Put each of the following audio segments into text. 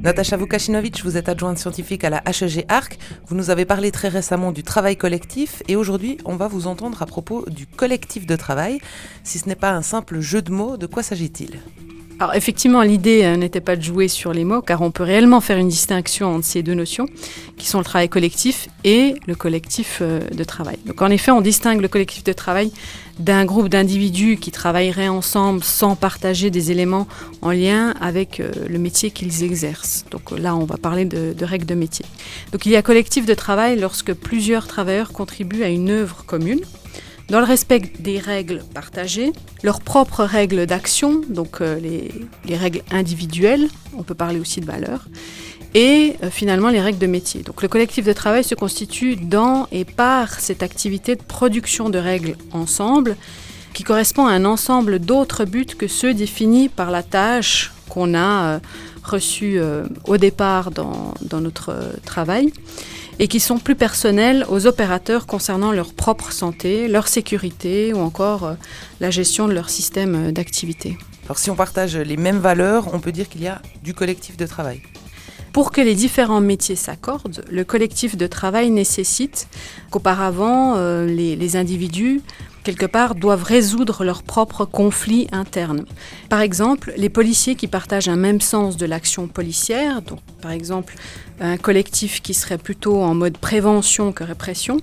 Natacha Vukashinovic, vous êtes adjointe scientifique à la HEG Arc. Vous nous avez parlé très récemment du travail collectif et aujourd'hui, on va vous entendre à propos du collectif de travail. Si ce n'est pas un simple jeu de mots, de quoi s'agit-il ? Alors effectivement, l'idée n'était pas de jouer sur les mots, car on peut réellement faire une distinction entre ces deux notions, qui sont le travail collectif et le collectif de travail. Donc en effet, on distingue le collectif de travail d'un groupe d'individus qui travailleraient ensemble sans partager des éléments en lien avec le métier qu'ils exercent. Donc là, on va parler de règles de métier. Donc il y a collectif de travail lorsque plusieurs travailleurs contribuent à une œuvre commune, dans le respect des règles partagées, leurs propres règles d'action, donc les règles individuelles, on peut parler aussi de valeurs, et finalement les règles de métier. Donc le collectif de travail se constitue dans et par cette activité de production de règles ensemble, qui correspond à un ensemble d'autres buts que ceux définis par la tâche qu'on a reçue au départ dans notre travail, et qui sont plus personnels aux opérateurs concernant leur propre santé, leur sécurité ou encore la gestion de leur système d'activité. Alors si on partage les mêmes valeurs, on peut dire qu'il y a du collectif de travail. Pour que les différents métiers s'accordent, le collectif de travail nécessite qu'auparavant, les individus, quelque part, doivent résoudre leurs propres conflits internes. Par exemple, les policiers qui partagent un même sens de l'action policière, donc par exemple un collectif qui serait plutôt en mode prévention que répression,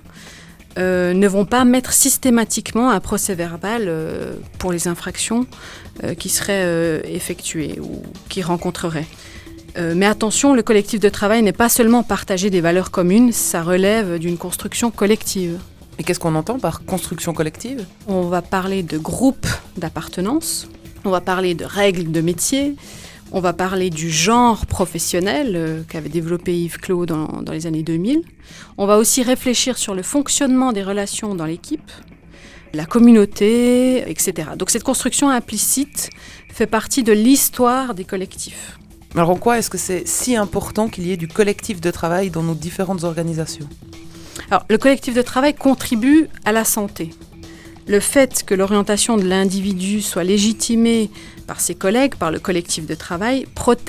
ne vont pas mettre systématiquement un procès-verbal pour les infractions qui seraient effectuées ou qui rencontreraient. Mais attention, le collectif de travail n'est pas seulement partager des valeurs communes, ça relève d'une construction collective. Et qu'est-ce qu'on entend par construction collective ? On va parler de groupes d'appartenance, on va parler de règles de métier, on va parler du genre professionnel qu'avait développé Yves Clos dans les années 2000. On va aussi réfléchir sur le fonctionnement des relations dans l'équipe, la communauté, etc. Donc cette construction implicite fait partie de l'histoire des collectifs. Alors en quoi est-ce que c'est si important qu'il y ait du collectif de travail dans nos différentes organisations ? Alors, le collectif de travail contribue à la santé. Le fait que l'orientation de l'individu soit légitimée par ses collègues, par le collectif de travail,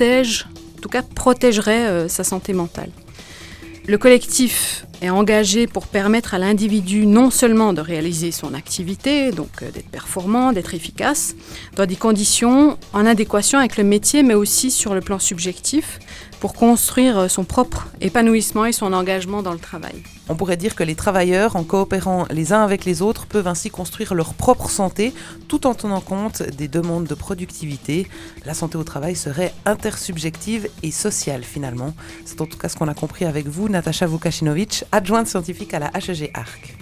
protégerait sa santé mentale. Le collectif est engagé pour permettre à l'individu non seulement de réaliser son activité, donc d'être performant, d'être efficace, dans des conditions en adéquation avec le métier, mais aussi sur le plan subjectif, pour construire son propre épanouissement et son engagement dans le travail. On pourrait dire que les travailleurs, en coopérant les uns avec les autres, peuvent ainsi construire leur propre santé, tout en tenant compte des demandes de productivité. La santé au travail serait intersubjective et sociale finalement. C'est en tout cas ce qu'on a compris avec vous, Natacha Vukashinovic, adjointe scientifique à la HEG Arc.